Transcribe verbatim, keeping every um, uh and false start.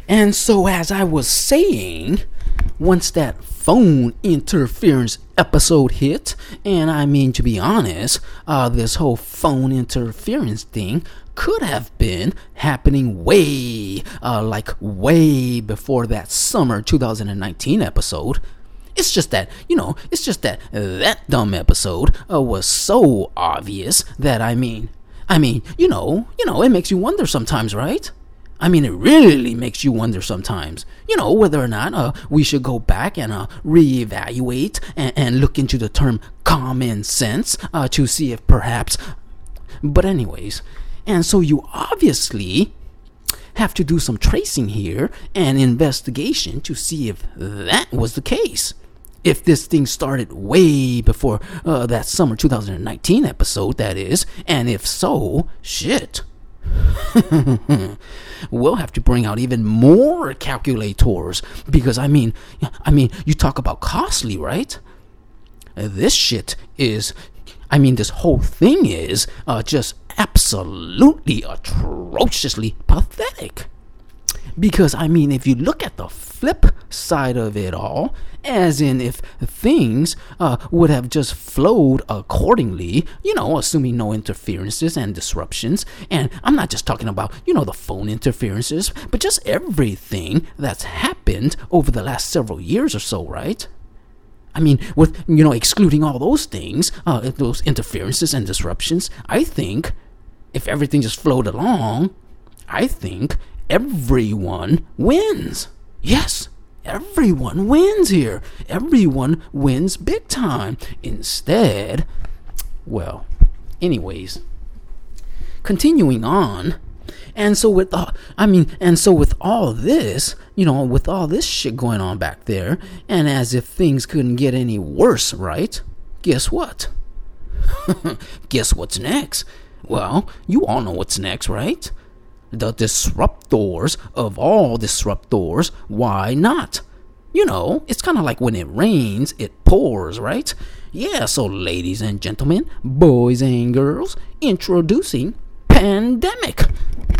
And so, as I was saying, once that phone interference episode hit, and I mean, to be honest, uh, this whole phone interference thing could have been happening way, uh, like way before that summer two thousand nineteen episode. It's just that, you know, it's just that that dumb episode uh, was so obvious that, I mean, I mean, you know, you know, it makes you wonder sometimes, right? I mean, it really makes you wonder sometimes, you know, whether or not uh, we should go back and uh, reevaluate and, and look into the term common sense uh, to see if perhaps. But anyways, and so you obviously have to do some tracing here and investigation to see if that was the case. If this thing started way before uh, that summer two thousand nineteen episode, that is, and if so, shit. We'll have to bring out even more calculators because I mean, I mean, you talk about costly, right? This shit is, I mean, this whole thing is uh, just absolutely atrociously pathetic. Because, I mean, if you look at the flip side of it all, as in if things uh, would have just flowed accordingly, you know, assuming no interferences and disruptions, and I'm not just talking about, you know, the phone interferences, but just everything that's happened over the last several years or so, right? I mean, with, you know, excluding all those things, uh, those interferences and disruptions, I think if everything just flowed along, I think everyone wins. Yes, everyone wins here. Everyone wins big time. Instead, well, anyways, continuing on. And so with uh, I mean, and so with all this, you know, with all this shit going on back there, and as if things couldn't get any worse, right? Guess what? Guess what's next? Well, you all know what's next, right? The disruptors of all disruptors. Why not? You know, it's kind of like when it rains, it pours, right? Yeah, so ladies and gentlemen, boys and girls, introducing Pandemic.